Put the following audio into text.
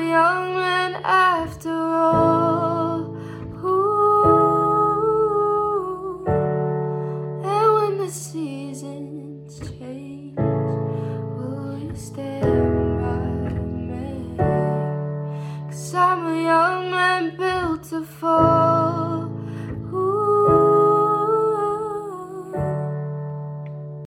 a young man after all. Ooh. And when the seasons change, will you stand by me? 'Cause I'm a young man built to fall.